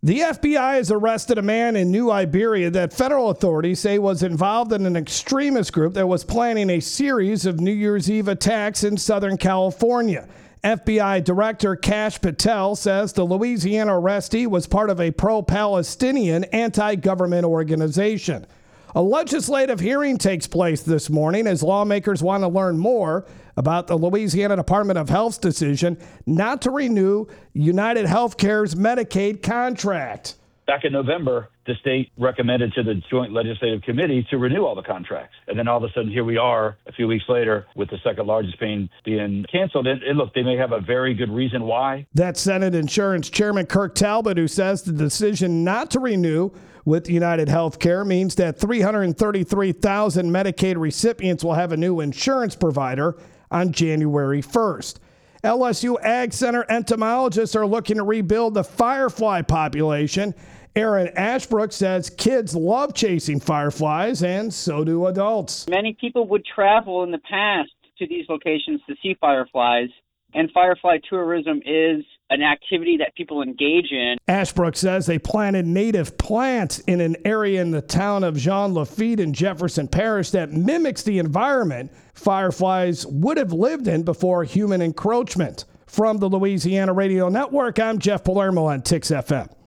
The FBI has arrested a man in New Iberia that federal authorities say was involved in an extremist group that was planning a series of New Year's Eve attacks in Southern California. FBI Director Kash Patel says the Louisiana arrestee was part of a pro-Palestinian anti-government organization. A legislative hearing takes place this morning as lawmakers want to learn more about the Louisiana Department of Health's decision not to renew United Healthcare's Medicaid contract. Back in November, the state recommended to the Joint Legislative Committee to renew all the contracts. And then all of a sudden, here we are a few weeks later with the second largest pain being canceled. And look, they may have a very good reason why. That's Senate Insurance Chairman Kirk Talbot, who says the decision not to renew with United Healthcare means that 333,000 Medicaid recipients will have a new insurance provider on January 1st. LSU Ag Center entomologists are looking to rebuild the firefly population. Aaron Ashbrook says kids love chasing fireflies, and so do adults. Many people would travel in the past to these locations to see fireflies, and firefly tourism is an activity that people engage in. Ashbrook says they planted native plants in an area in the town of Jean Lafitte in Jefferson Parish that mimics the environment fireflies would have lived in before human encroachment. From the Louisiana Radio Network, I'm Jeff Palermo on TIX FM.